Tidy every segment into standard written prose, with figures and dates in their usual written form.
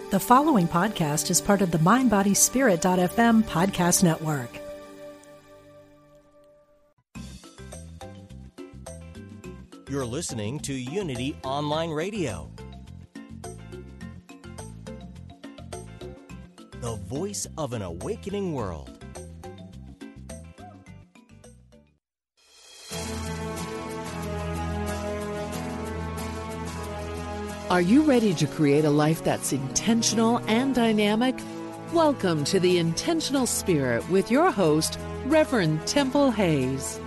The following podcast is part of the MindBodySpirit.fm podcast network. You're listening to Unity Online Radio, the voice of an awakening world. Are you ready to create a life that's intentional and dynamic? Welcome to The Intentional Spirit with your host, Reverend Temple Hayes.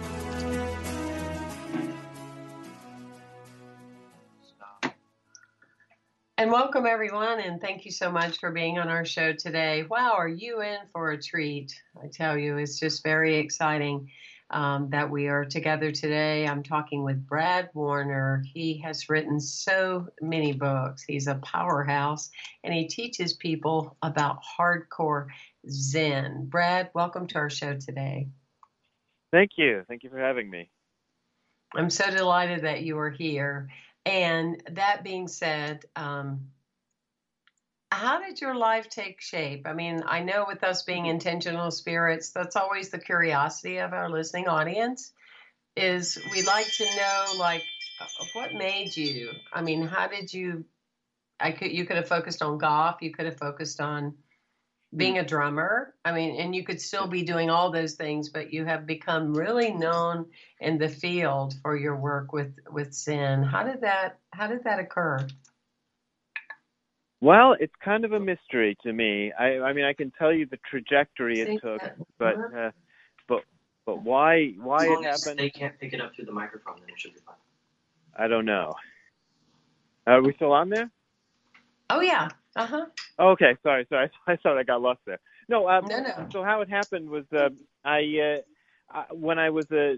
And welcome, everyone, and thank you so much for being on our show today. Wow, are you in for a treat? I tell you, it's just very exciting that we are together today. I'm talking with Brad Warner. He has written so many books. He's a powerhouse, and he teaches people about hardcore Zen. Brad, welcome to our show today. Thank you. Thank you for having me. I'm so delighted that you are here. And that being said, how did your life take shape? I mean, I know with us being intentional spirits, that's always the curiosity of our listening audience, is we'd like to know, like, what made you? I mean, how did you, you could have focused on golf, you could have focused on being a drummer. I mean, and you could still be doing all those things, but you have become really known in the field for your work with Zen. How did that occur? Well, it's kind of a mystery to me. I mean, I can tell you the trajectory it took, but why it happened? They can't pick it up through the microphone, then it should be fine. I don't know. Are we still on there? Oh yeah. Uh-huh. Okay, sorry. I thought I got lost there. No. No. So how it happened was when I was a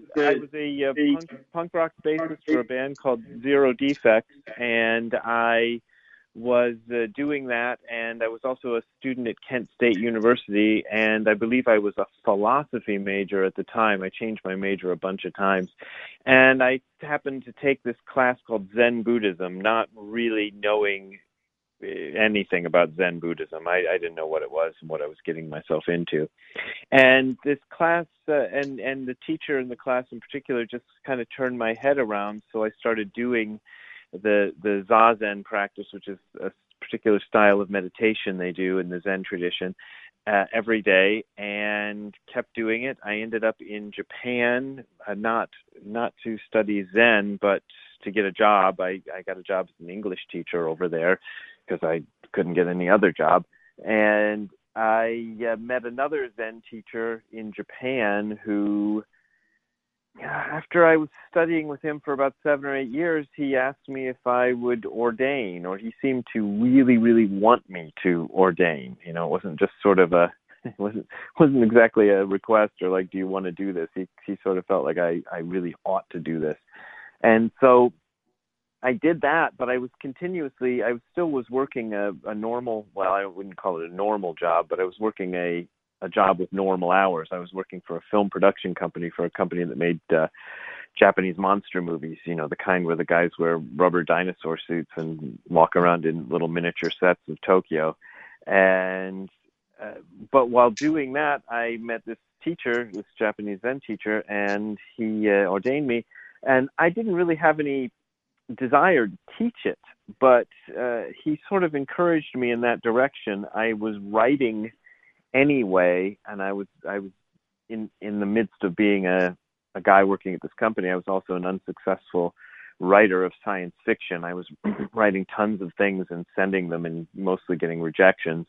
punk rock bassist for a band called Zero Defects, and I was doing that, and I was also a student at Kent State University, and I believe I was a philosophy major at the time. I changed my major a bunch of times, and I happened to take this class called Zen Buddhism, not really knowing anything about Zen Buddhism. I didn't know what it was and what I was getting myself into. And this class and the teacher in the class in particular just kind of turned my head around, so I started doing the Zazen practice, which is a particular style of meditation they do in the Zen tradition, every day, and kept doing it. I ended up in Japan, not to study Zen, but to get a job. I got a job as an English teacher over there because I couldn't get any other job. And I met another Zen teacher in Japan who, after I was studying with him for about 7 or 8 years, he asked me if I would ordain, or he seemed to really, really want me to ordain. You know, it wasn't just sort of it wasn't exactly a request or like, do you want to do this? He sort of felt like I really ought to do this. And so I did that, but I still was working a normal, well, I wouldn't call it a normal job, but I was working a job with normal hours. I was working for a film production company, for a company that made Japanese monster movies, you know, the kind where the guys wear rubber dinosaur suits and walk around in little miniature sets of Tokyo. And but while doing that, I met this teacher, this Japanese Zen teacher, and he ordained me. And I didn't really have any desire to teach it, but he sort of encouraged me in that direction. I was writing anyway, and I was in the midst of being a guy working at this company. I was also an unsuccessful writer of science fiction. I was writing tons of things and sending them and mostly getting rejections.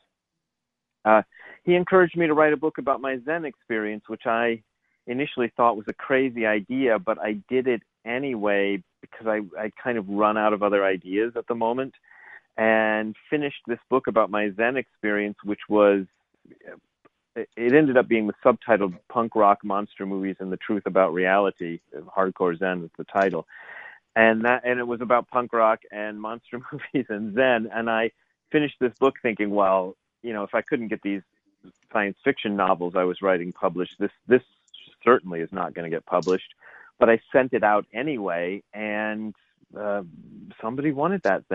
He encouraged me to write a book about my Zen experience, which I initially thought was a crazy idea, but I did it anyway because I kind of run out of other ideas at the moment, and finished this book about my Zen experience, which was, it ended up being the subtitled Punk Rock Monster Movies and the Truth About Reality. Hardcore Zen is the title. And it was about punk rock and monster movies and Zen. And I finished this book thinking, well, you know, if I couldn't get these science fiction novels I was writing published, this certainly is not going to get published. But I sent it out anyway, and somebody wanted that thing.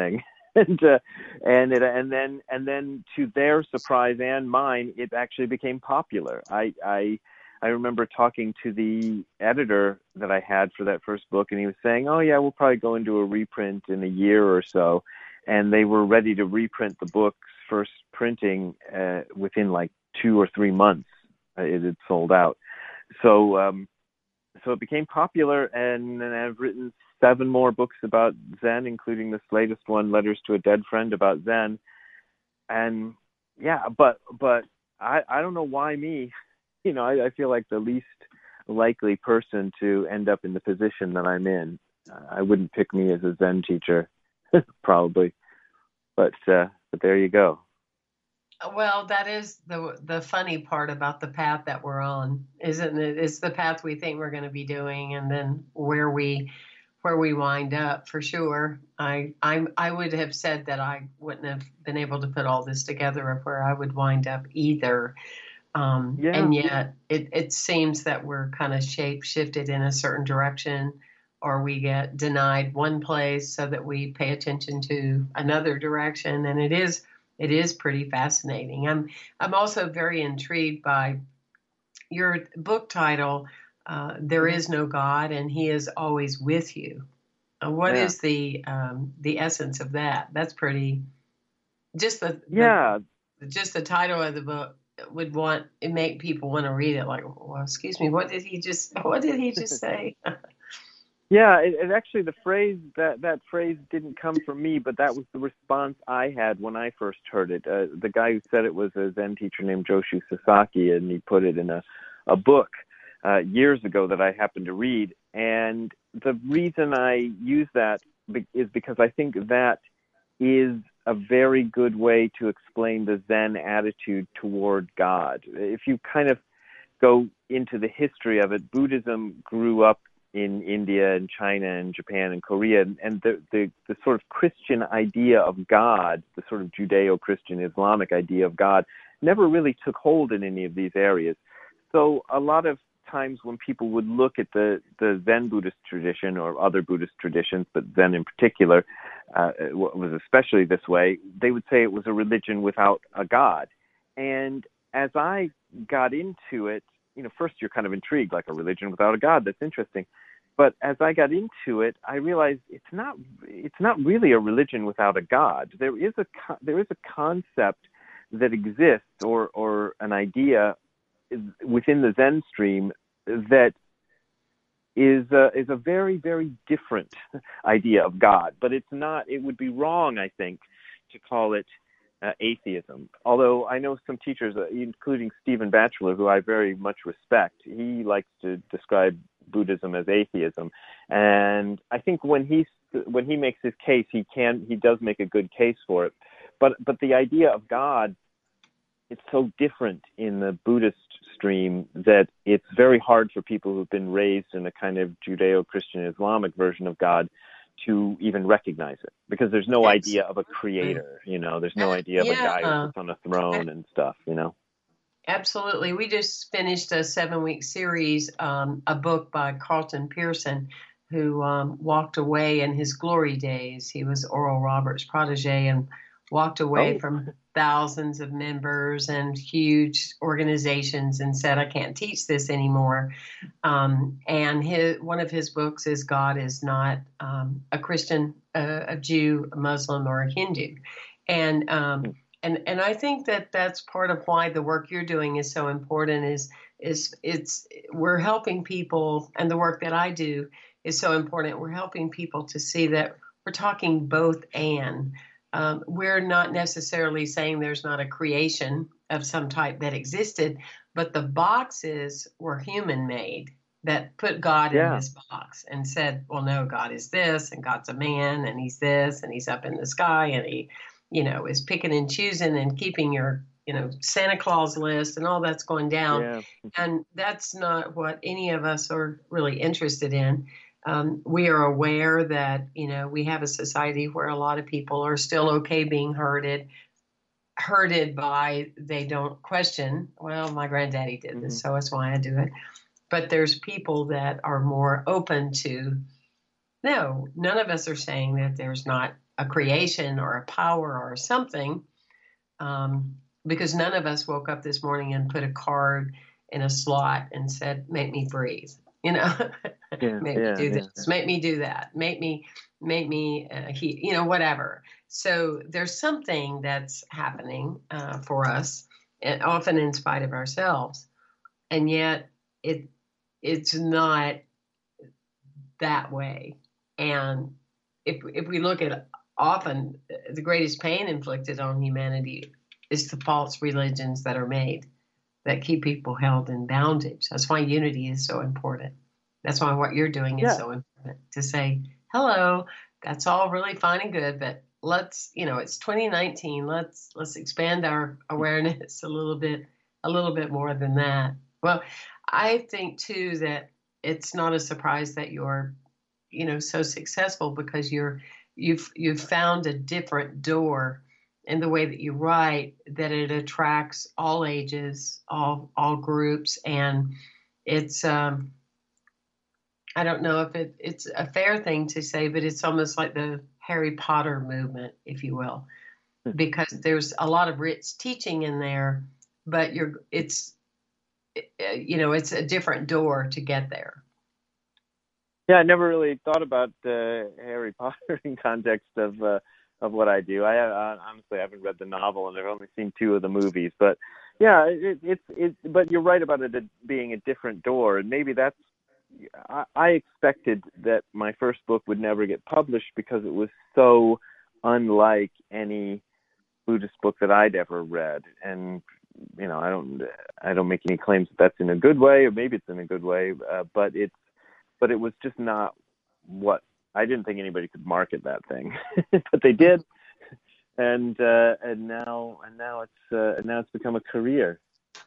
and then to their surprise and mine, it actually became popular. I remember talking to the editor that I had for that first book, and he was saying, "Oh yeah, we'll probably go into a reprint in a year or so," and they were ready to reprint the book's first printing within like 2 or 3 months. It had sold out, so it became popular, and I've written 7 more books about Zen, including this latest one, Letters to a Dead Friend, about Zen. And yeah, but I don't know why me. I feel like the least likely person to end up in the position that I'm in. I wouldn't pick me as a Zen teacher, probably. But there you go. Well, that is the funny part about the path that we're on, isn't it? It's the path we think we're going to be doing, and then where we wind up, for sure. I would have said that I wouldn't have been able to put all this together of where I would wind up either. And yet it seems that we're kind of shape-shifted in a certain direction, or we get denied one place so that we pay attention to another direction. And it is pretty fascinating. I'm also very intrigued by your book title, There Is No God and He Is Always With You. What is the essence of that? That's pretty, just the title of the book would make people want to read it. Like, well, excuse me, what did he just say? Yeah, it actually, the phrase, that phrase didn't come from me, but that was the response I had when I first heard it. The guy who said it was a Zen teacher named Joshu Sasaki, and he put it in a book years ago that I happened to read. And the reason I use that is because I think that is a very good way to explain the Zen attitude toward God. If you kind of go into the history of it, Buddhism grew up in India and China and Japan and Korea, and the sort of Christian idea of God, the sort of Judeo-Christian Islamic idea of God, never really took hold in any of these areas. So a lot of times when people would look at the Zen Buddhist tradition or other Buddhist traditions, but Zen in particular was especially this way, they would say it was a religion without a God. And as I got into it, first you're kind of intrigued, like a religion without a God, that's interesting. But as I got into it, I realized it's not really a religion without a God. There is a concept that exists, or an idea within the Zen stream that is a very, very different idea of God. But it's not. It would be wrong, I think, to call it atheism. Although I know some teachers, including Stephen Batchelor, who I very much respect, he likes to describe Buddhism as atheism. And I think when he makes his case, he does make a good case for it. But the idea of God, it's so different in the Buddhist stream that it's very hard for people who've been raised in a kind of Judeo-Christian Islamic version of God to even recognize it, because there's no idea of a creator, there's no idea of a guy who sits on a throne and stuff, Absolutely. We just finished a 7-week series, a book by Carlton Pearson, who walked away in his glory days. He was Oral Roberts' protege and walked away from thousands of members and huge organizations and said, I can't teach this anymore. And one of his books is God is Not a Christian, a Jew, a Muslim, or a Hindu. And I think that's part of why the work you're doing is so important, is we're helping people, and the work that I do is so important. We're helping people to see that we're talking both and. We're not necessarily saying there's not a creation of some type that existed, but the boxes were human-made that put God in this box and said, well, no, God is this, and God's a man, and he's this, and he's up in the sky, and he, is picking and choosing and keeping your, Santa Claus list and all that's going down. Yeah. And that's not what any of us are really interested in. We are aware that, we have a society where a lot of people are still okay being herded by, they don't question, well, my granddaddy did this, so that's why I do it. But there's people that are more open to, no, none of us are saying that there's not a creation or a power or something, because none of us woke up this morning and put a card in a slot and said, make me breathe, make me do this, make me do that, make me whatever. So there's something that's happening for us, and often in spite of ourselves, and yet it's not that way. And if we look at often the greatest pain inflicted on humanity is the false religions that are made that keep people held in bondage. That's why unity is so important. That's why what you're doing is so important, to say, hello, that's all really fine and good, but let's, it's 2019. Let's expand our awareness a little bit more than that. Well, I think too that it's not a surprise that you're, so successful, because you've found a different door in the way that you write, that it attracts all ages, all groups, and it's I don't know if it's a fair thing to say, but it's almost like the Harry Potter movement, if you will, because there's a lot of rich teaching in there, but it's a different door to get there. Yeah, I never really thought about Harry Potter in context of what I do. I honestly haven't read the novel, and I've only seen 2 of the movies. But yeah, it's. But you're right about it being a different door, and maybe that's. I expected that my first book would never get published because it was so unlike any Buddhist book that I'd ever read, and I don't make any claims that that's in a good way, or maybe it's in a good way, but it was just not what I didn't think anybody could market that thing, but they did, and now it's become a career.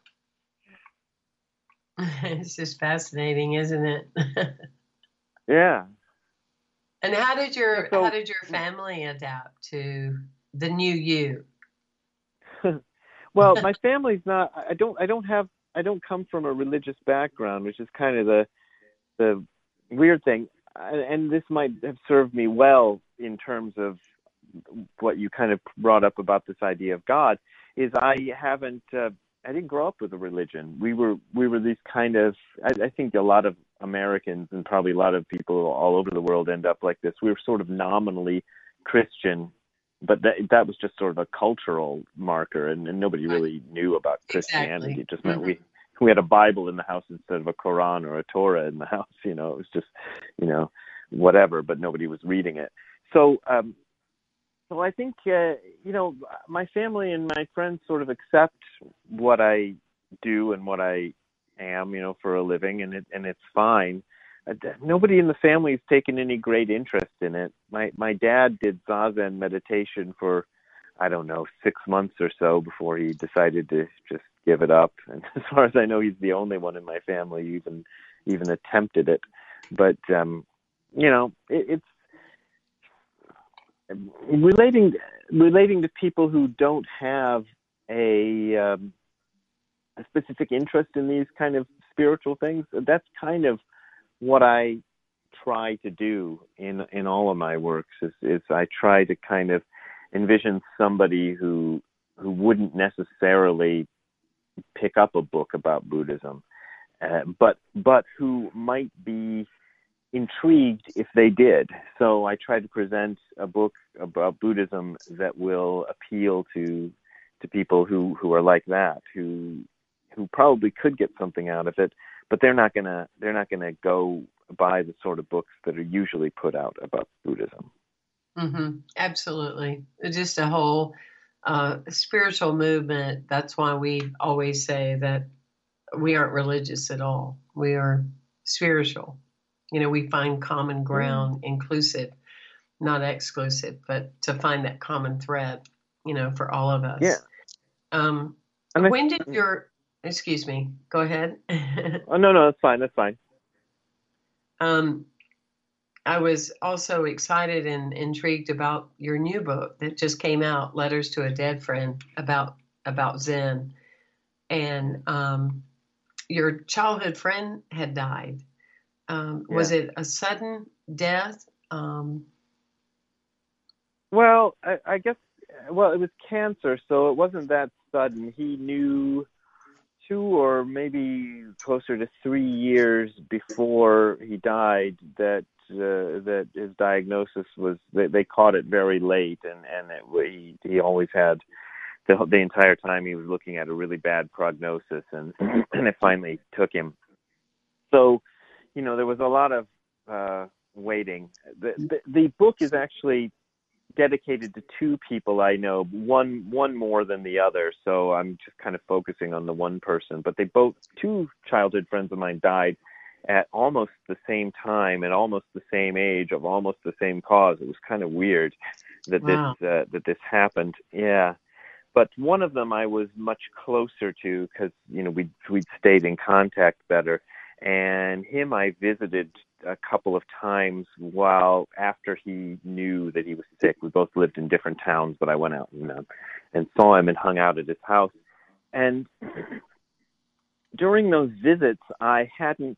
It's just fascinating, isn't it? Yeah. And how did your family adapt to the new you? Well, my family's not. I don't come from a religious background, which is kind of the weird thing. And this might have served me well in terms of what you kind of brought up about this idea of God. Is I didn't grow up with a religion. We were these kind of. I think a lot of Americans and probably a lot of people all over the world end up like this. We were sort of nominally Christian, but that was just sort of a cultural marker, and nobody really knew about Christianity. Exactly. It just meant we had a Bible in the house instead of a Quran or a Torah in the house. It was just, whatever, but nobody was reading it. So I think, my family and my friends sort of accept what I do and what I am, for a living, and it's fine. Nobody in the family has taken any great interest in it. My dad did Zazen meditation for, 6 months or so before he decided to just give it up. And as far as I know, he's the only one in my family who even attempted it. But it's relating to people who don't have a specific interest in these kind of spiritual things. That's kind of what I try to do in all of my works. Is I try to kind of envision somebody who wouldn't necessarily pick up a book about Buddhism, but who might be intrigued if they did. So I try to present a book about Buddhism that will appeal to people who are like that, who probably could get something out of it, but they're not gonna go buy the sort of books that are usually put out about Buddhism. Mm-hmm. Absolutely. Just a whole spiritual movement. That's why we always say that we aren't religious at all. We are spiritual. We find common ground, inclusive, not exclusive, but to find that common thread, for all of us. Yeah. When did excuse me, go ahead. Oh, no, that's fine. I was also excited and intrigued about your new book that just came out, Letters to a Dead Friend, about Zen. And your childhood friend had died. Was it a sudden death? Well, I guess, well, it was cancer, so it wasn't that sudden. He knew 2 or maybe closer to 3 years before he died that his diagnosis was, they caught it very late, and he always had, the entire time he was looking at a really bad prognosis, and and it finally took him. So, there was a lot of waiting. The book is actually dedicated to 2 people I know, one more than the other, so I'm just kind of focusing on the one person. But 2 childhood friends of mine died at almost the same time, at almost the same age, of almost the same cause. It was kind of weird that Wow. this happened. Yeah. But one of them I was much closer to because, we'd stayed in contact better. And him I visited a couple of times after he knew that he was sick. We both lived in different towns, but I went out and saw him and hung out at his house. And during those visits, I hadn't,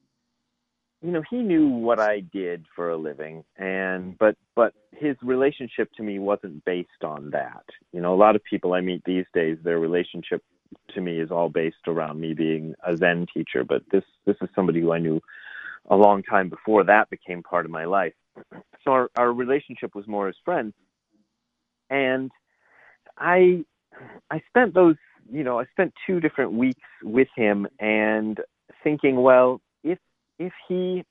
he knew what I did for a living, but his relationship to me wasn't based on that. A lot of people I meet these days, their relationship to me is all based around me being a Zen teacher, but this is somebody who I knew a long time before that became part of my life. So our relationship was more as friends. And I spent those, I spent 2 different weeks with him and thinking, well, if he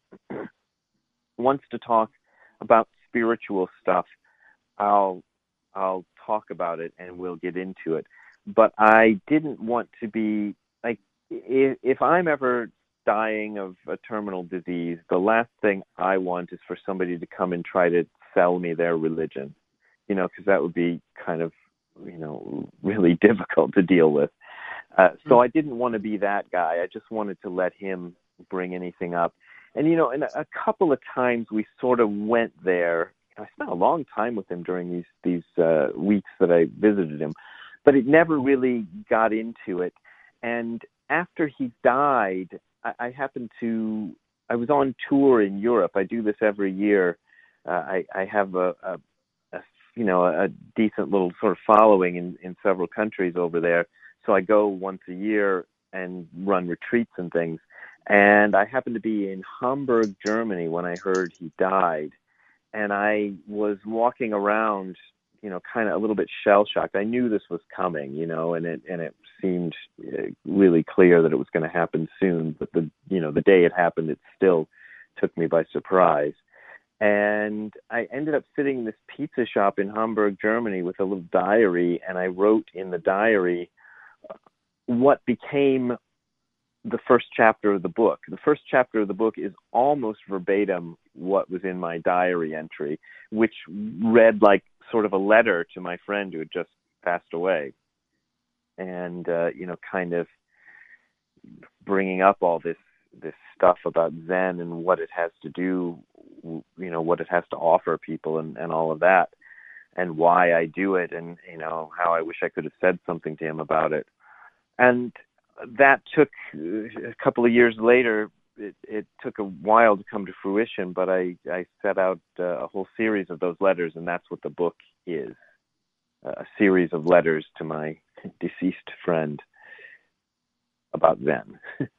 wants to talk about spiritual stuff, I'll talk about it and we'll get into it. But I didn't want to be like, if I'm ever dying of a terminal disease, the last thing I want is for somebody to come and try to sell me their religion, because that would be kind of, really difficult to deal with. So I didn't want to be that guy. I just wanted to let him bring anything up. And, and a couple of times we sort of went there. I spent a long time with him during these weeks that I visited him, but it never really got into it. And after he died, I was on tour in Europe. I do this every year. I have a decent little sort of following in several countries over there. So I go once a year and run retreats and things. And I happened to be in Hamburg, Germany when I heard he died. And I was walking around, kind of a little bit shell-shocked. I knew this was coming, and it seemed really clear that it was going to happen soon. But the day it happened, it still took me by surprise. And I ended up sitting in this pizza shop in Hamburg, Germany with a little diary, and I wrote in the diary what became the first chapter of the book. The first chapter of the book is almost verbatim what was in my diary entry, which read like sort of a letter to my friend who had just passed away. And, kind of bringing up all this stuff about Zen and what it has to do, what it has to offer people and all of that, and why I do it, and, how I wish I could have said something to him about it. And that took a couple of years later. It took a while to come to fruition, but I set out a whole series of those letters, and that's what the book is, a series of letters to my deceased friend about Zen.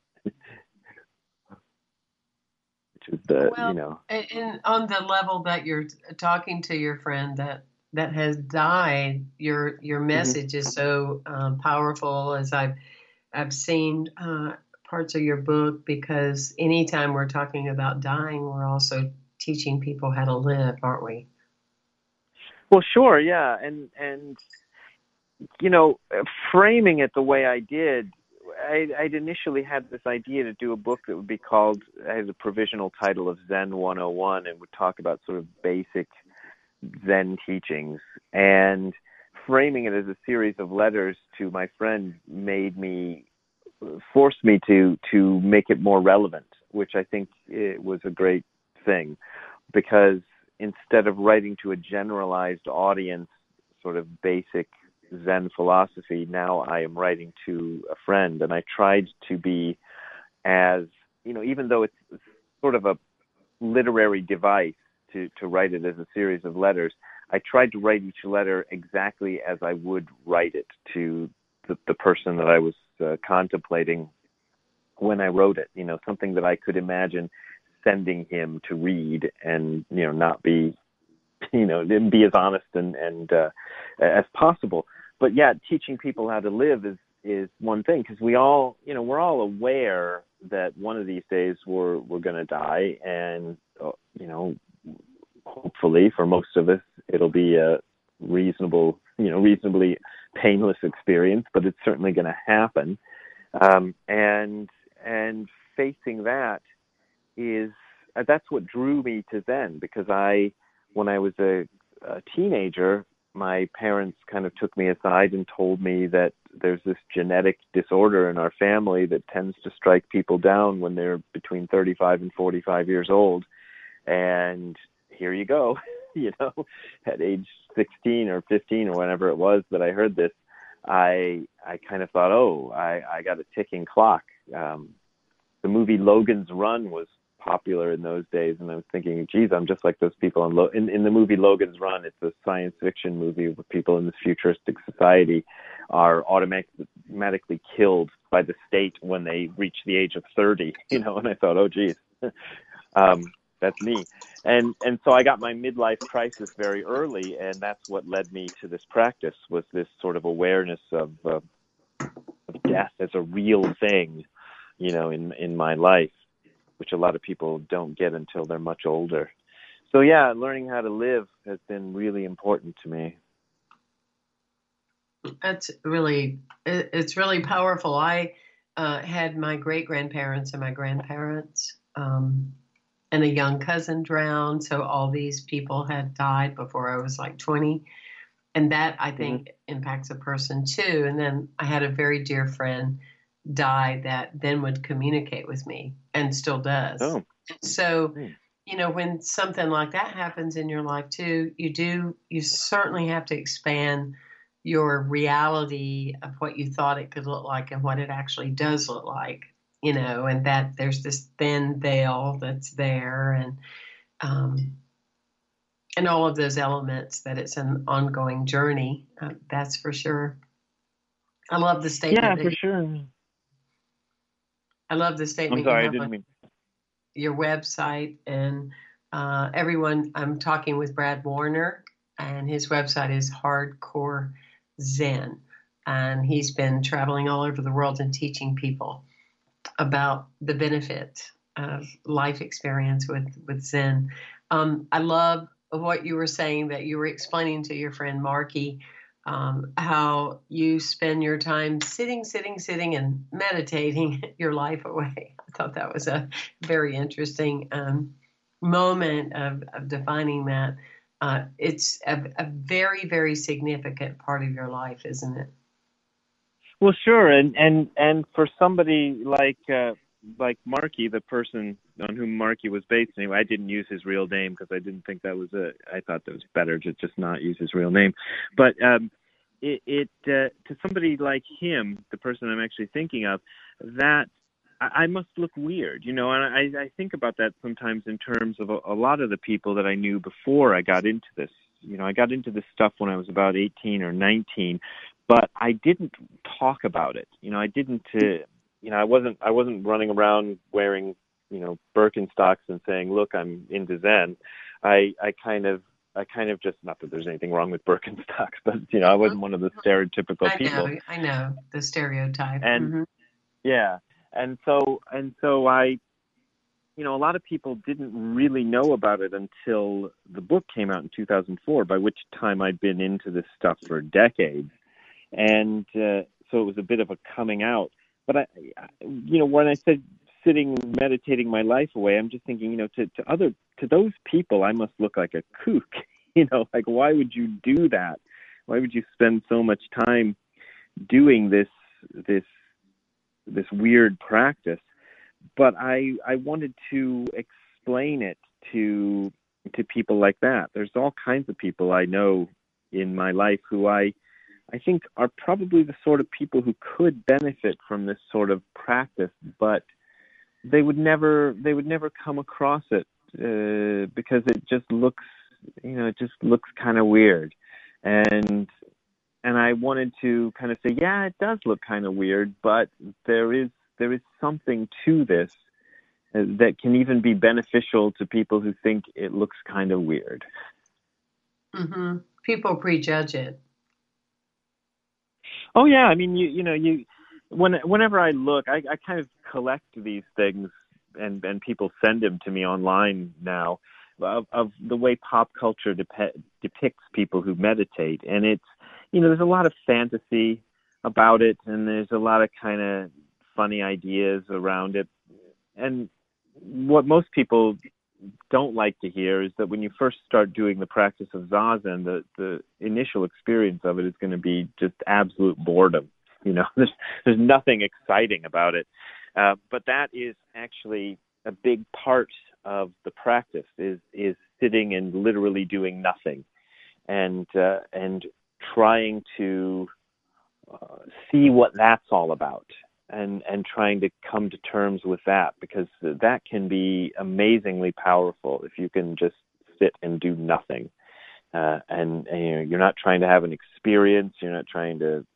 Which is and on the level that you're talking to your friend that has died, your message is so powerful, as I've seen parts of your book, because anytime we're talking about dying, we're also teaching people how to live, aren't we? Well, sure, yeah, and framing it the way I did, I'd initially had this idea to do a book that would be called, has a provisional title of Zen 101, and would talk about sort of basic Zen teachings. And framing it as a series of letters to my friend forced me to make it more relevant, which I think it was a great thing, because instead of writing to a generalized audience, sort of basic Zen philosophy, now I am writing to a friend. And I tried to be as, even though it's sort of a literary device to write it as a series of letters, I tried to write each letter exactly as I would write it to the person that I was contemplating when I wrote it. Something that I could imagine sending him to read, and not be, be as honest and as possible. But yeah, teaching people how to live is one thing, because we're all aware that one of these days we're going to die, and hopefully for most of us it'll be a reasonably painless experience, but it's certainly going to happen. And facing that that's what drew me to Zen, because when I was a teenager, my parents kind of took me aside and told me that there's this genetic disorder in our family that tends to strike people down when they're between 35 and 45 years old. And here you go, at age 16 or 15 or whenever it was that I heard this, I kind of thought, I got a ticking clock. The movie Logan's Run was popular in those days, and I was thinking, geez, I'm just like those people in the movie Logan's Run. It's a science fiction movie where people in this futuristic society are automatically killed by the state when they reach the age of 30, and I thought, oh geez, that's me. And so I got my midlife crisis very early, and that's what led me to this practice, was this sort of awareness of death as a real thing, in my life, which a lot of people don't get until they're much older. So yeah, learning how to live has been really important to me. It's really powerful. I had my great-grandparents and my grandparents, and a young cousin drowned. So all these people had died before I was like 20. And that, I think, impacts a person too. And then I had a very dear friend die that then would communicate with me, and still does. Oh. So, when something like that happens in your life too, you certainly have to expand your reality of what you thought it could look like and what it actually does look like, and that there's this thin veil that's there, and all of those elements, that it's an ongoing journey. That's for sure. I love the statement. Yeah, for sure. I love the statement. I'm sorry, I didn't mean. Your website, and everyone. I'm talking with Brad Warner, and his website is Hardcore Zen, and he's been traveling all over the world and teaching people about the benefit of life experience with Zen. I love what you were saying, that you were explaining to your friend Marky how you spend your time sitting and meditating your life away. I thought that was a very interesting moment of defining that. It's a very, very significant part of your life, isn't it? Well, sure, and for somebody like Marky, the person on whom Marky was based, anyway, I didn't use his real name because I didn't think that was I thought that was better to just not use his real name. But to somebody like him, the person I'm actually thinking of, that I must look weird, and I think about that sometimes in terms of a lot of the people that I knew before I got into this. I got into this stuff when I was about 18 or 19, but I didn't talk about it. I didn't. I wasn't running around wearing, Birkenstocks and saying, "Look, I'm into Zen." I kind of just, not that there's anything wrong with Birkenstocks, but I wasn't one of the stereotypical people. I know the stereotype. And yeah, and so I, a lot of people didn't really know about it until the book came out in 2004, by which time I'd been into this stuff for decades, and so it was a bit of a coming out. But when I said sitting, meditating my life away, I'm just thinking, to those people, I must look like a kook. Like, why would you do that? Why would you spend so much time doing this weird practice? But I wanted to explain it to people like that. There's all kinds of people I know in my life who I think are probably the sort of people who could benefit from this sort of practice, but they would never come across it because it just looks it just looks kind of weird. And I wanted to kind of say, yeah, it does look kind of weird, but there is something to this that can even be beneficial to people who think it looks kind of weird. Mm-hmm. People prejudge it. Oh yeah, I mean, whenever I look, I kind of collect these things, and people send them to me online now of the way pop culture depicts people who meditate, and it's there's a lot of fantasy about it, and there's a lot of kind of funny ideas around it, and what most people don't like to hear is that when you first start doing the practice of Zazen, the initial experience of it is going to be just absolute boredom. There's nothing exciting about it. But that is actually a big part of the practice is sitting and literally doing nothing, and trying to see what that's all about. And trying to come to terms with that, because that can be amazingly powerful if you can just sit and do nothing. And you're not trying to have an experience. You're not trying to,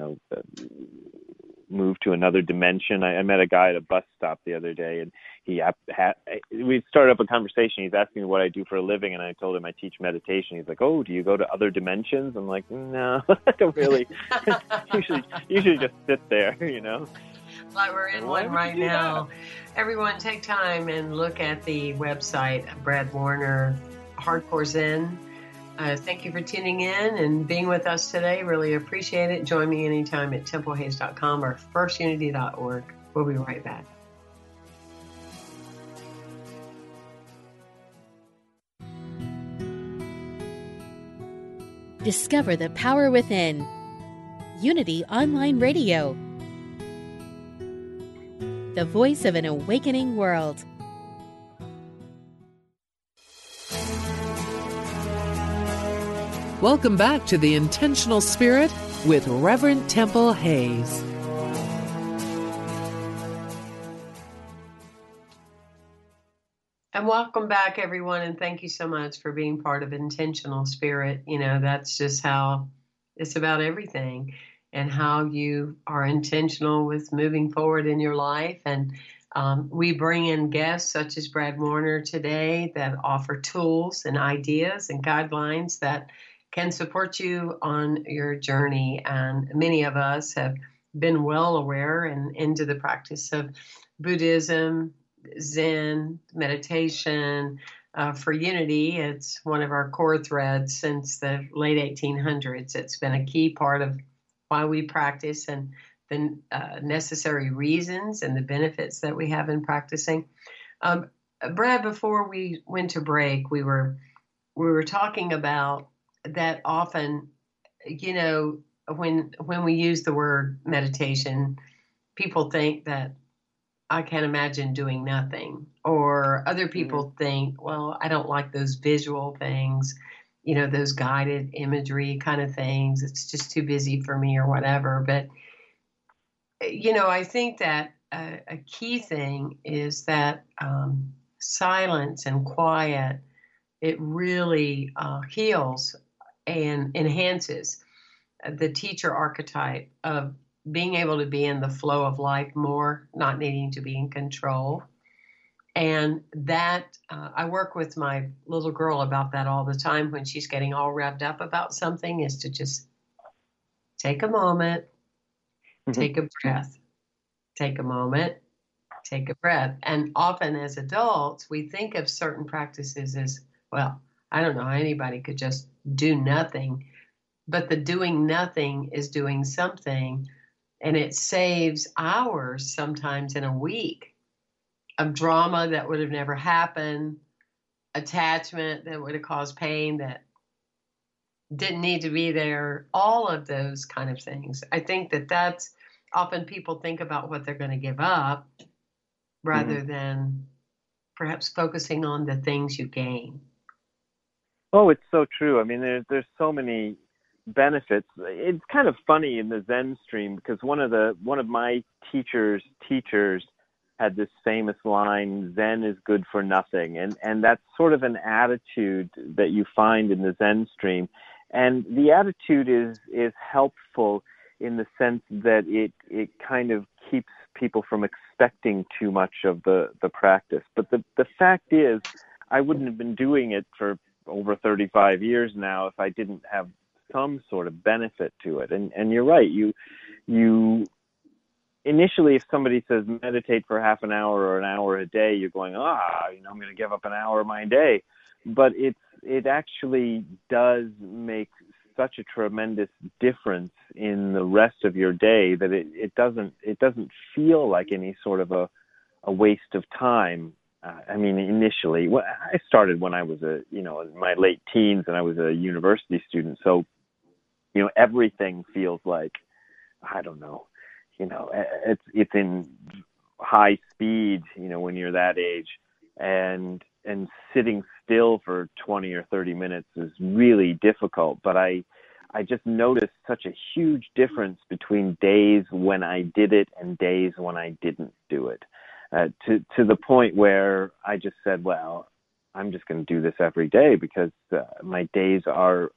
move to another dimension. I met a guy at a bus stop the other day, and we started up a conversation. He's asking me what I do for a living, and I told him I teach meditation. He's like, "Oh, do you go to other dimensions?" I'm like, "No, I don't really. usually just sit there, Like we're in one right now. Everyone, take time and look at the website, Brad Warner, Hardcore Zen. Thank you for tuning in and being with us today. Really appreciate it. Join me anytime at templehayes.com or firstunity.org. We'll be right back. Discover the power within. Unity Online Radio. The voice of an awakening world. Welcome back to The Intentional Spirit with Reverend Temple Hayes. And welcome back, everyone, and thank you so much for being part of Intentional Spirit. That's just how it's about everything, and how you are intentional with moving forward in your life. And we bring in guests such as Brad Warner today that offer tools and ideas and guidelines that can support you on your journey. And many of us have been well aware and into the practice of Buddhism, Zen, meditation. For Unity, it's one of our core threads since the late 1800s. It's been a key part of why we practice and the necessary reasons and the benefits that we have in practicing. Brad, before we went to break, we were talking about that often, when we use the word meditation, people think that I can't imagine doing nothing, or other people think, well, I don't like those visual things, those guided imagery kind of things. It's just too busy for me or whatever. But, I think that a key thing is that silence and quiet, it really heals and enhances the teacher archetype of being able to be in the flow of life more, not needing to be in control. And that, I work with my little girl about that all the time when she's getting all revved up about something, is to just take a moment, take a breath, take a moment, take a breath. And often as adults, we think of certain practices as, well, I don't know how anybody could just do nothing, but the doing nothing is doing something, and it saves hours, sometimes in a week, of drama that would have never happened, attachment that would have caused pain that didn't need to be there, all of those kind of things. I think that's often people think about what they're going to give up rather than perhaps focusing on the things you gain. Oh, it's so true. I mean, there's so many benefits. It's kind of funny in the Zen stream, because one of my teachers had this famous line, Zen is good for nothing. And that's sort of an attitude that you find in the Zen stream. And the attitude is helpful in the sense that it kind of keeps people from expecting too much of the practice. But the fact is, I wouldn't have been doing it for over 35 years now if I didn't have some sort of benefit to it. And you're right, you initially, if somebody says meditate for half an hour or an hour a day, you're going, I'm going to give up an hour of my day. But it actually does make such a tremendous difference in the rest of your day that it doesn't feel like any sort of a waste of time. Initially, I started when I was in my late teens, and I was a university student. So, everything feels like, I don't know, it's in high speed, when you're that age, and sitting still for 20 or 30 minutes is really difficult. But I just noticed such a huge difference between days when I did it and days when I didn't do it, to the point where I just said, well, I'm just going to do this every day because my days are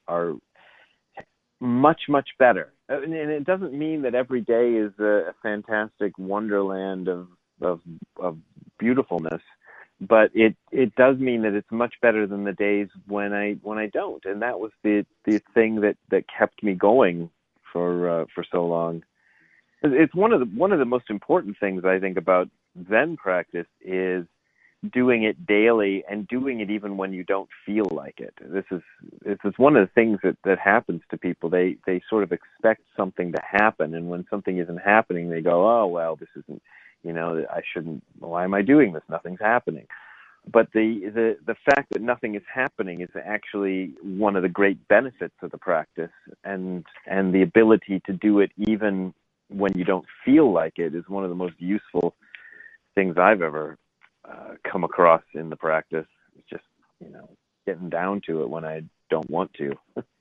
much, much better. And it doesn't mean that every day is a fantastic wonderland of beautifulness, but it does mean that it's much better than the days when I don't. And that was the thing that kept me going for so long. It's one of the most important things I think about Zen practice is doing it daily and doing it even when you don't feel like it. This is one of the things that happens to people. They sort of expect something to happen, and when something isn't happening, they go, oh, well, this isn't, I shouldn't, why am I doing this? Nothing's happening. But the fact that nothing is happening is actually one of the great benefits of the practice, and the ability to do it even when you don't feel like it is one of the most useful things I've ever come across in the practice. It's just, getting down to it when I don't want to.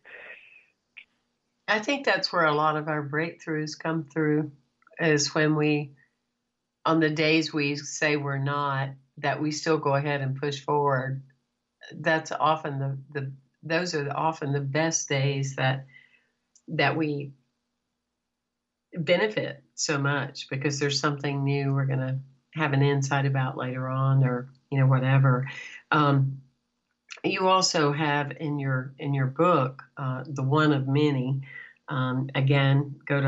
I think that's where a lot of our breakthroughs come through, is when we, on the days we say we're not, that we still go ahead and push forward. That's often those are often the best days that we benefit so much, because there's something new we're going to have an insight about later on, or whatever. You also have in your book, the one of many. Again, go to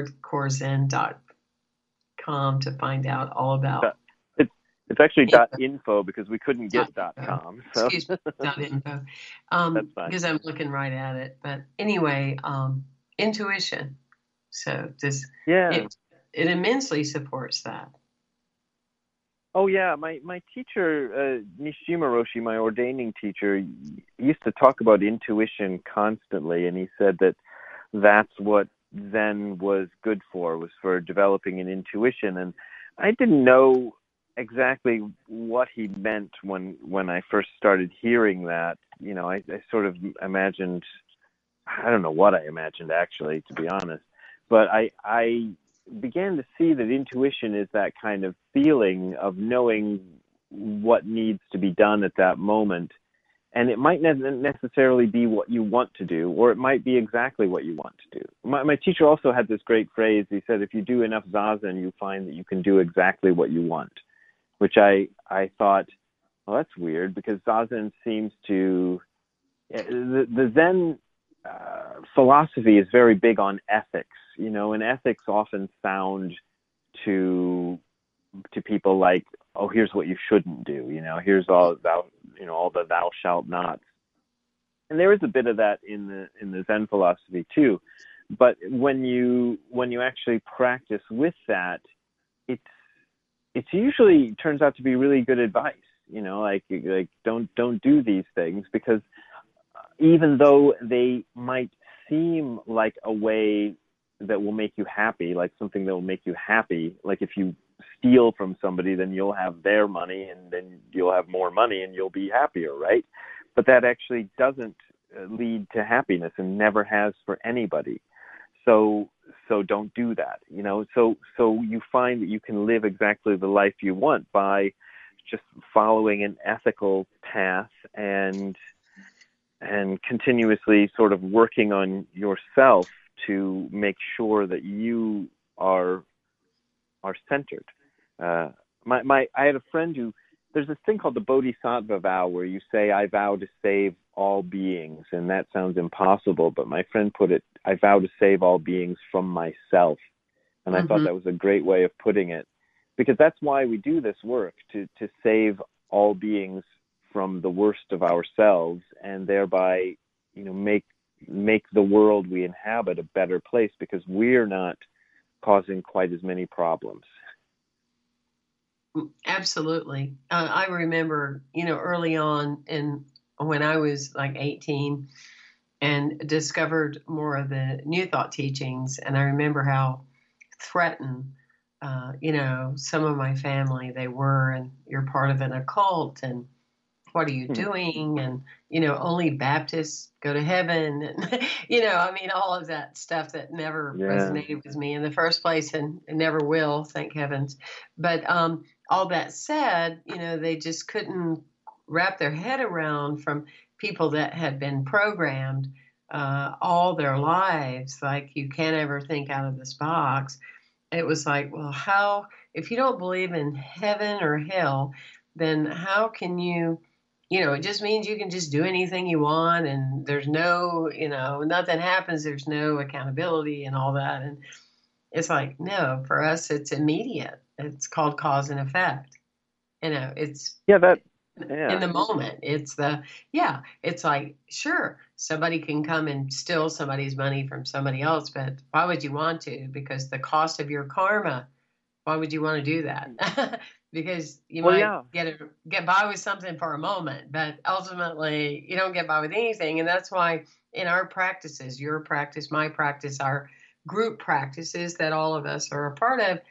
hardcorezen.com to find out all about. It's actually .info because we couldn't get .com. So. Excuse me, .info. That's fine. Because I'm looking right at it. But anyway, intuition. So it immensely supports that. Oh, yeah. My teacher, Nishijima Roshi, my ordaining teacher, used to talk about intuition constantly, and he said that that's what Zen was good for, was for developing an intuition. And I didn't know exactly what he meant when I first started hearing that. I sort of imagined, I don't know what I imagined, actually, to be honest. But I began to see that intuition is that kind of feeling of knowing what needs to be done at that moment. And it might not necessarily be what you want to do, or it might be exactly what you want to do. My teacher also had this great phrase. He said, if you do enough Zazen, you find that you can do exactly what you want, which I thought, well, that's weird, because Zazen seems to, the Zen philosophy is very big on ethics, and ethics often sound to people like, oh, here's what you shouldn't do, here's all the thou shalt nots. And there is a bit of that in the Zen philosophy too. But when you actually practice with that, it's usually turns out to be really good advice, like don't do these things, because even though they might seem like a way that will make you happy, like something that will make you happy, like if you steal from somebody, then you'll have their money, and then you'll have more money, and you'll be happier, right? But that actually doesn't lead to happiness, and never has for anybody. So so don't do that. So you find that you can live exactly the life you want by just following an ethical path and continuously sort of working on yourself to make sure that you are centered. I had a friend who, there's this thing called the Bodhisattva vow, where you say, I vow to save all beings, and that sounds impossible, but my friend put it, I vow to save all beings from myself. And I thought that was a great way of putting it, because that's why we do this work, to save all beings from the worst of ourselves, and thereby, make the world we inhabit a better place, because we're not causing quite as many problems. Absolutely. I remember, early on when I was like 18 and discovered more of the New Thought teachings, and I remember how threatened, some of my family, they were, and you're part of an occult, and what are you doing? And, only Baptists go to heaven. And, all of that stuff that never resonated with me in the first place, and never will, thank heavens. But all that said, they just couldn't wrap their head around, from people that had been programmed all their lives, like, you can't ever think out of this box. It was like, well, how, if you don't believe in heaven or hell, then how can you, it just means you can just do anything you want, and there's no, nothing happens, there's no accountability and all that. And it's like, no, for us, it's immediate. It's called cause and effect. It's in the moment. It's it's like, sure, somebody can come and steal somebody's money from somebody else, but why would you want to? Because the cost of your karma, why would you want to do that? Because you might get by with something for a moment, but ultimately you don't get by with anything. And that's why in our practices, your practice, my practice, our group practices that all of us are a part of,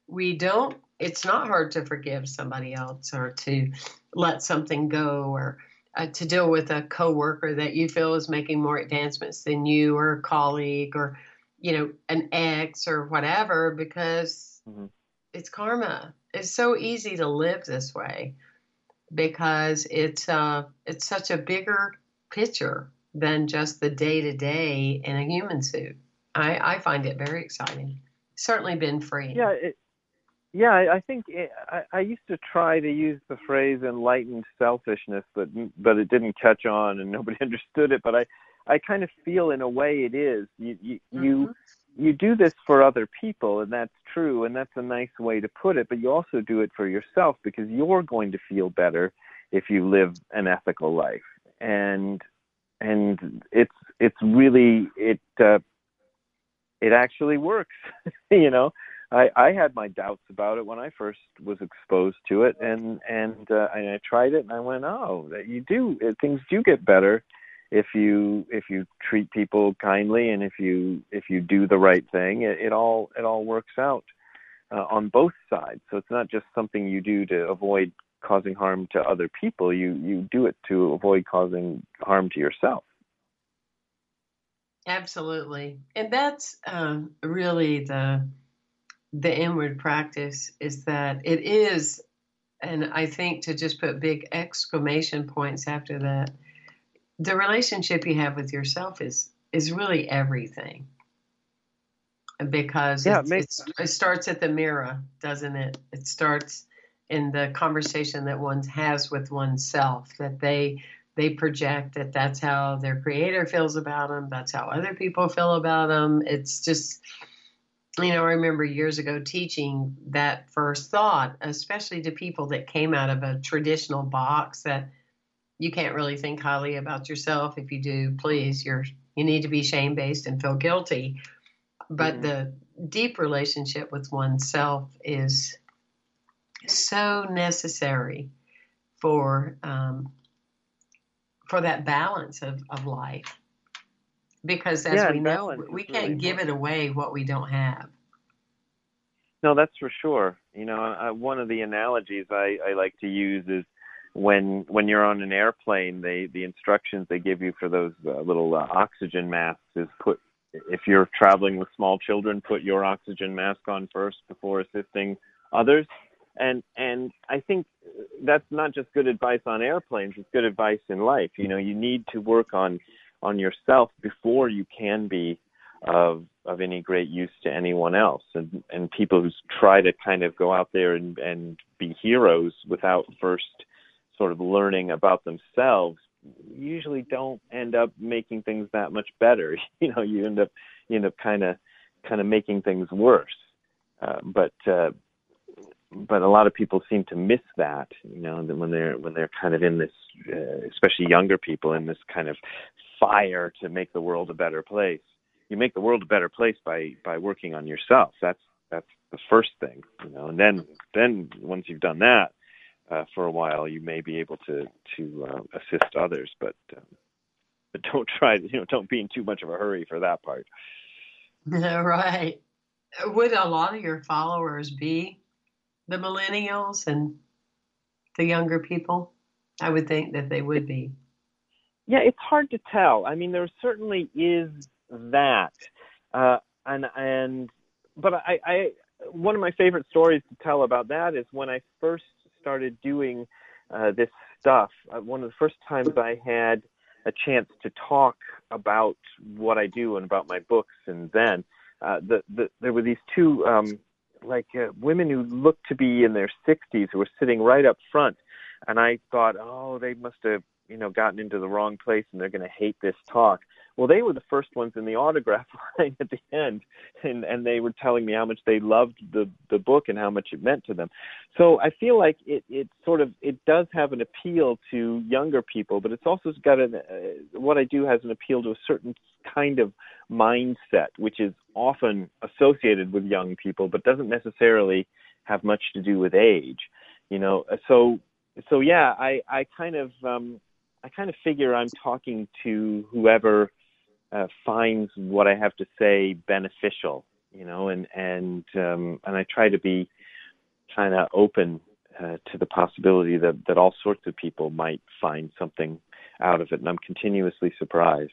it's not hard to forgive somebody else, or to let something go, or to deal with a coworker that you feel is making more advancements than you, or a colleague, or, an ex or whatever, because it's karma. It's so easy to live this way, because it's such a bigger picture than just the day-to-day in a human suit. I find it very exciting. Certainly been freeing. I think I used to try to use the phrase enlightened selfishness, but it didn't catch on and nobody understood it. But I kind of feel in a way it is. You do this for other people, and that's true, and that's a nice way to put it. But you also do it for yourself, because you're going to feel better if you live an ethical life. And it's really it actually works. I had my doubts about it when I first was exposed to it, and I tried it, and I went, things do get better if you treat people kindly, and if you do the right thing. It all works out on both sides. So it's not just something you do to avoid causing harm to other people. You do it to avoid causing harm to yourself. Absolutely, and that's really the inward practice, is that it is, and I think to just put big exclamation points after that, the relationship you have with yourself is really everything. Because it starts at the mirror, doesn't it? It starts in the conversation that one has with oneself, that they project, that's how their creator feels about them, that's how other people feel about them. It's just, I remember years ago teaching that first thought, especially to people that came out of a traditional box, that you can't really think highly about yourself. If you do, please, you need to be shame-based and feel guilty. But the deep relationship with oneself is so necessary for that balance of life. Because as we know, we can't give it away what we don't have. No, that's for sure. One of the analogies I like to use is when you're on an airplane, the instructions they give you for those little oxygen masks is if you're traveling with small children, put your oxygen mask on first before assisting others. And I think that's not just good advice on airplanes, it's good advice in life. You know, you need to work on yourself before you can be of any great use to anyone else. And people who try to kind of go out there and be heroes without first sort of learning about themselves usually don't end up making things that much better. You know, you end up kind of making things worse. But a lot of people seem to miss that, you know, when they're kind of in this, especially younger people, in this kind of fire to make the world a better place. You make the world a better place by working on yourself. That's the first thing, you know. And then once you've done that for a while, you may be able to assist others. But don't try to, you know, don't be in too much of a hurry for that part. Right. Would a lot of your followers be the millennials and the younger people? I would think that they would be. Yeah, it's hard to tell. I mean, there certainly is that, but I one of my favorite stories to tell about that is when I first started doing this stuff. One of the first times I had a chance to talk about what I do and about my books, and then there were these two women who looked to be in their 60s who were sitting right up front, and I thought, oh, they must have, you know, gotten into the wrong place and they're going to hate this talk. Well, they were the first ones in the autograph line at the end, and they were telling me how much they loved the book and how much it meant to them. So I feel like it does have an appeal to younger people, but it's also got what I do has an appeal to a certain kind of mindset, which is often associated with young people, but doesn't necessarily have much to do with age, you know. So yeah, I kind of figure I'm talking to whoever finds what I have to say beneficial, you know, and I try to be kind of open to the possibility that all sorts of people might find something out of it, and I'm continuously surprised.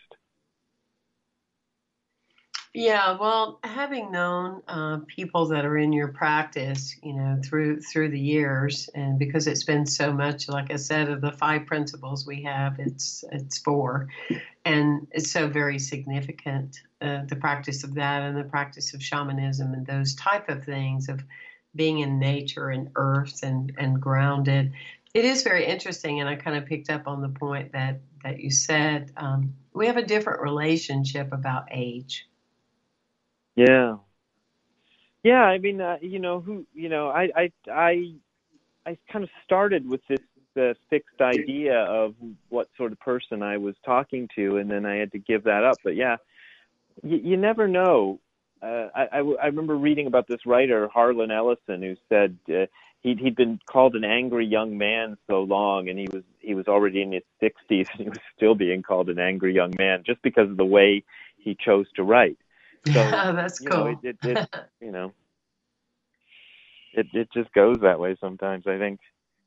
Yeah, well, having known people that are in your practice, you know, through the years, and because it's been so much, like I said, of the 5 principles we have, it's 4, and it's so very significant, the practice of that and the practice of shamanism and those type of things of being in nature and earth and grounded. It is very interesting, and I kind of picked up on the point that you said. We have a different relationship about age. Yeah. I mean, I kind of started with this fixed idea of what sort of person I was talking to, and then I had to give that up. But yeah, you never know. I remember reading about this writer, Harlan Ellison, who said he'd been called an angry young man so long, and he was already in his 60s, and he was still being called an angry young man just because of the way he chose to write. So, that's cool. It just goes that way sometimes, I think.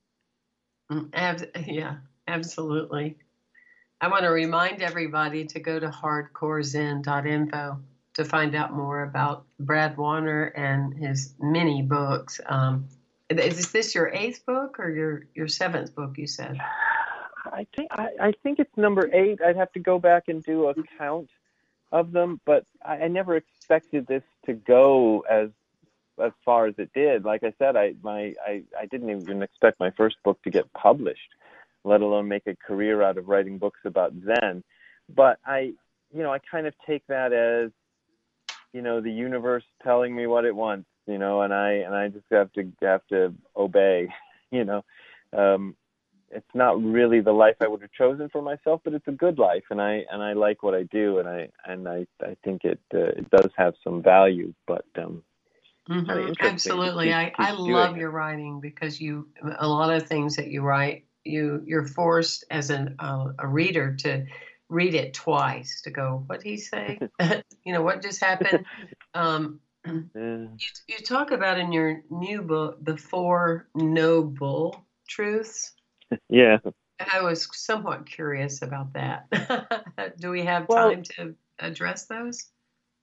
Yeah, absolutely. I want to remind everybody to go to hardcorezen.info to find out more about Brad Warner and his many books. Is this your 8th book or your 7th book, you said? I think it's number 8. I'd have to go back and do a count of them, but I never expected this to go as far as it did. Like I said, I didn't even expect my first book to get published, let alone make a career out of writing books about Zen. But I kind of take that as, you know, the universe telling me what it wants, you know, and I just have to obey, you know. It's not really the life I would have chosen for myself, but it's a good life, and I like what I do, and I think it does have some value. But absolutely, I love your writing because a lot of things that you write, you're forced as a reader to read it twice to go, what did he say? You know, what just happened? You talk about in your new book the 4 noble truths. Yeah. I was somewhat curious about that. Do we have time to address those?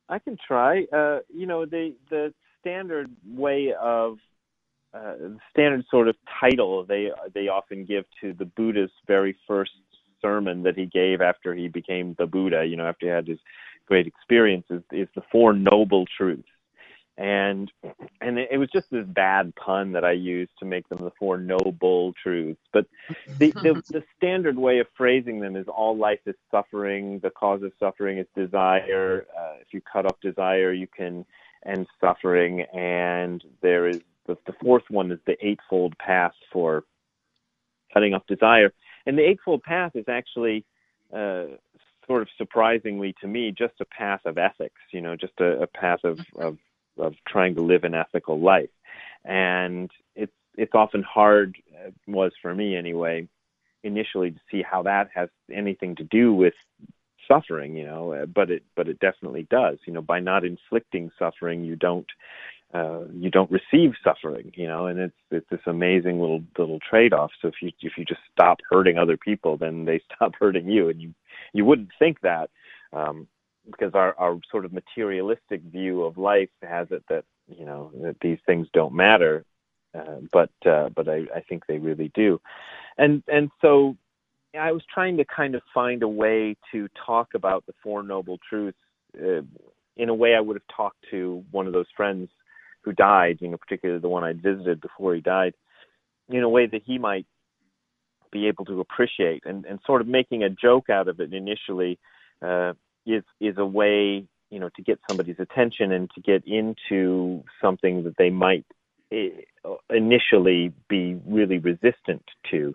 I can try. The standard way of standard sort of title they often give to the Buddha's very first sermon that he gave after he became the Buddha, after he had his great experiences, is the Four Noble Truths. And it was just this bad pun that I used to make them the Four Noble Truths. But the standard way of phrasing them is all life is suffering. The cause of suffering is desire. If you cut off desire, you can end suffering. And there is the fourth one is the Eightfold Path for cutting off desire. And the Eightfold Path is actually sort of surprisingly to me just a path of ethics, just a path of trying to live an ethical life. And it's often hard, was for me anyway, initially to see how that has anything to do with suffering, but it definitely does. By not inflicting suffering, you don't receive suffering, and it's this amazing little trade-off. So if you just stop hurting other people, then they stop hurting you, and you wouldn't think that, because our sort of materialistic view of life has it that that these things don't matter, but I think they really do, and so I was trying to kind of find a way to talk about the Four Noble Truths in a way I would have talked to one of those friends who died, particularly the one I'd visited before he died, in a way that he might be able to appreciate, and sort of making a joke out of it initially is a way, to get somebody's attention and to get into something that they might initially be really resistant to.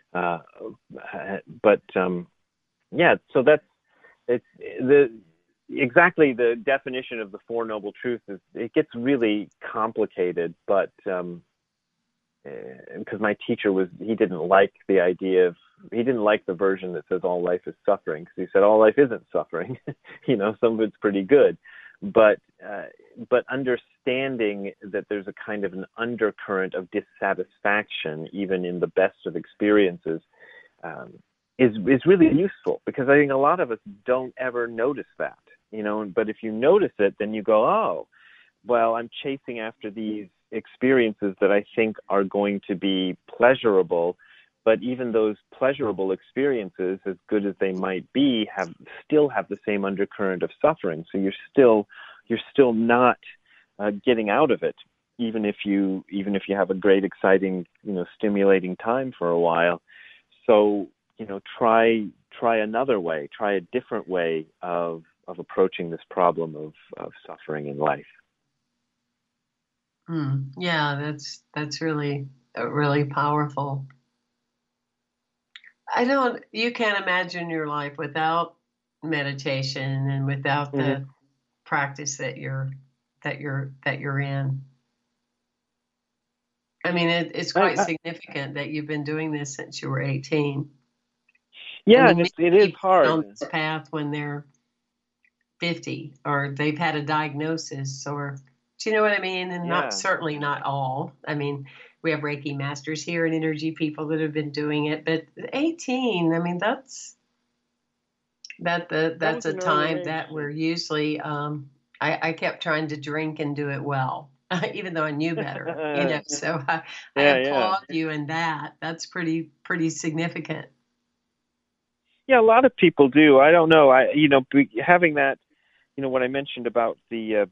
So it's exactly the definition of the Four Noble Truths is it gets really complicated, but because my teacher he didn't like the version that says all life is suffering, because he said all life isn't suffering. Some of it's pretty good, but understanding that there's a kind of an undercurrent of dissatisfaction even in the best of experiences is really useful, because I think a lot of us don't ever notice that, but if you notice it, then you go, oh, well, I'm chasing after these experiences that I think are going to be pleasurable, but even those pleasurable experiences, as good as they might be, still have the same undercurrent of suffering. So you're still not getting out of it, even if you have a great, exciting, stimulating time for a while. So try another way, try a different way of approaching this problem of suffering in life. Yeah, that's really powerful. You can't imagine your life without meditation and without the practice that you're in. I mean, it's quite significant that you've been doing this since you were 18. Yeah, and it is hard on this path when they're 50 or they've had a diagnosis, or do you know what I mean? And certainly not all. I mean, we have Reiki masters here and energy people that have been doing it, but 18, I mean, that's a time that we're usually, I kept trying to drink and do it well, even though I knew better, so I applaud you in that. That's pretty significant. Yeah, a lot of people do. I don't know. Having that, what I mentioned about the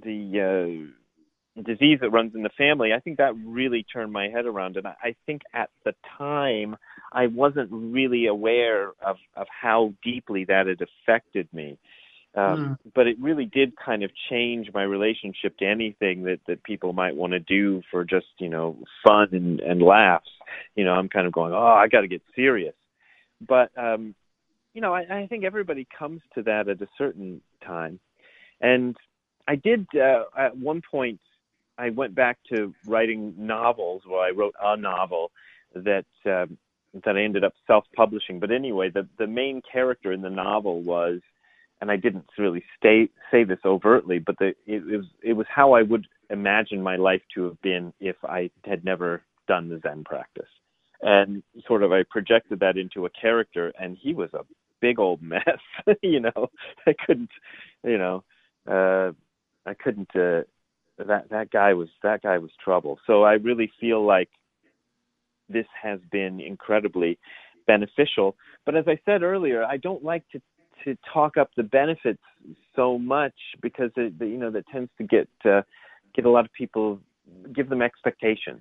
disease that runs in the family, I think that really turned my head around. And I think at the time I wasn't really aware of how deeply that had affected me. But it really did kind of change my relationship to anything that people might want to do for just, fun and laughs. I'm kind of going, I got to get serious. But, I think everybody comes to that at a certain time. And I did, at one point, I went back to writing novels. Well, I wrote a novel that I ended up self-publishing. But anyway, the main character in the novel was, and I didn't really say this overtly, but it was how I would imagine my life to have been if I had never done the Zen practice. And sort of I projected that into a character, and he was a big old mess. I couldn't, I couldn't. That guy was trouble. So I really feel like this has been incredibly beneficial. But as I said earlier, I don't like to talk up the benefits so much, because that tends to get a lot of people, give them expectations.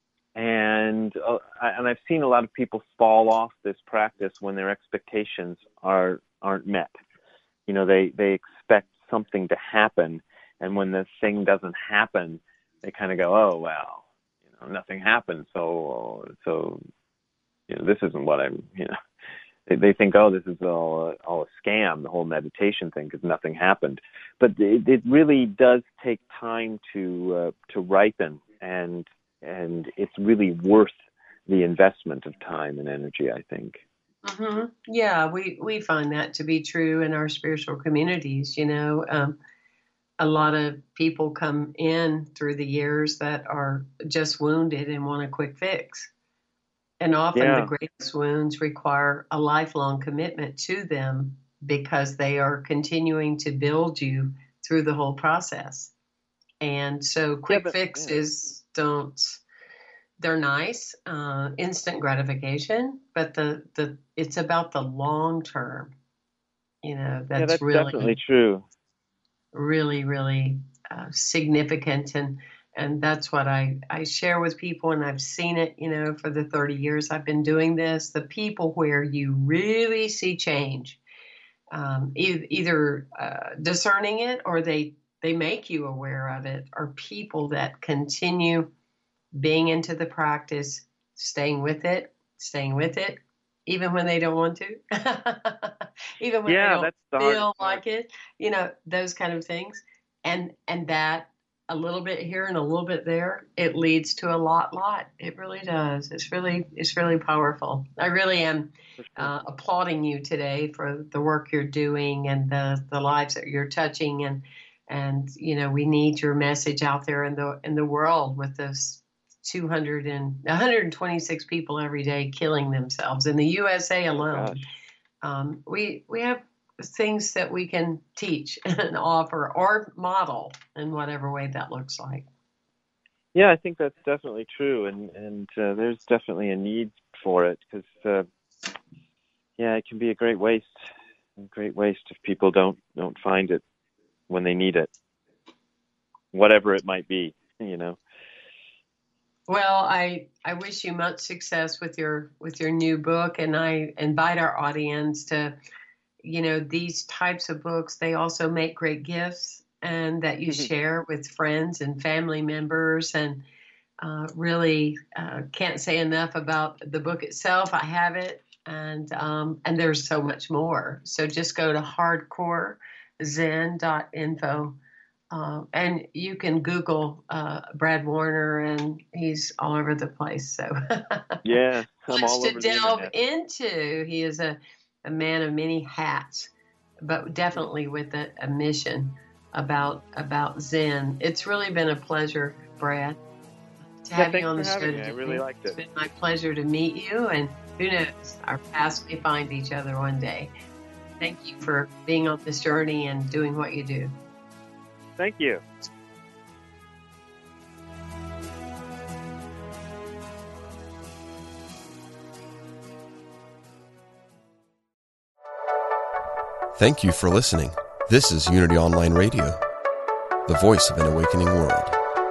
And I've seen a lot of people fall off this practice when their expectations aren't met. They expect something to happen, and when the thing doesn't happen, they kind of go, oh well, nothing happened, so this isn't what I'm. They think, oh, this is all a scam, the whole meditation thing, because nothing happened. But it really does take time to ripen, and it's really worth the investment of time and energy, I think. Mm-hmm. Yeah, we find that to be true in our spiritual communities. A lot of people come in through the years that are just wounded and want a quick fix. And often the greatest wounds require a lifelong commitment to them, because they are continuing to build you through the whole process. And so quick fixes they're nice, instant gratification, but it's about the long term. That's really definitely true. Really, really significant. And that's what I share with people, and I've seen it, for the 30 years I've been doing this. The people where you really see change, either discerning it or they make you aware of it, are people that continue being into the practice, staying with it, even when they don't want to, even when they don't feel like it, those kind of things. And that, a little bit here and a little bit there, it leads to a lot. It really does. It's really powerful. I really am applauding you today for the work you're doing and the lives that you're touching, and we need your message out there in the world, with those 126 people every day killing themselves in the USA alone. We have things that we can teach and offer or model in whatever way that looks like. Yeah, I think that's definitely true, and there's definitely a need for it, because it can be a great waste if people don't find it when they need it, whatever it might be. Well, I wish you much success with your new book, and I invite our audience to, these types of books, they also make great gifts, and that you share with friends and family members, and really can't say enough about the book itself. I have it, and there's so much more. So just go to hardcorezen.info. And you can Google Brad Warner, and he's all over the place. So yeah, I'm all over to delve into. He is a man of many hats, but definitely with a mission about Zen. It's really been a pleasure, Brad, to have you on the show today. I really liked it. It's been my pleasure to meet you, and who knows, our paths may find each other one day. Thank you for being on this journey and doing what you do. Thank you. Thank you for listening. This is Unity Online Radio, the voice of an awakening world.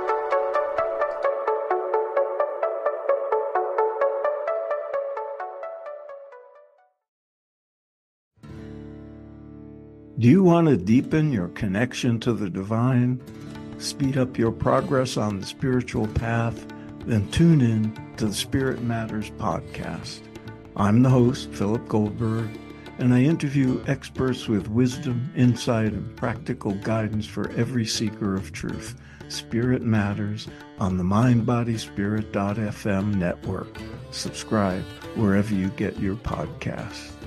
Do you want to deepen your connection to the divine, speed up your progress on the spiritual path? Then tune in to the Spirit Matters podcast. I'm the host, Philip Goldberg, and I interview experts with wisdom, insight, and practical guidance for every seeker of truth. Spirit Matters on the MindBodySpirit.fm network. Subscribe wherever you get your podcasts.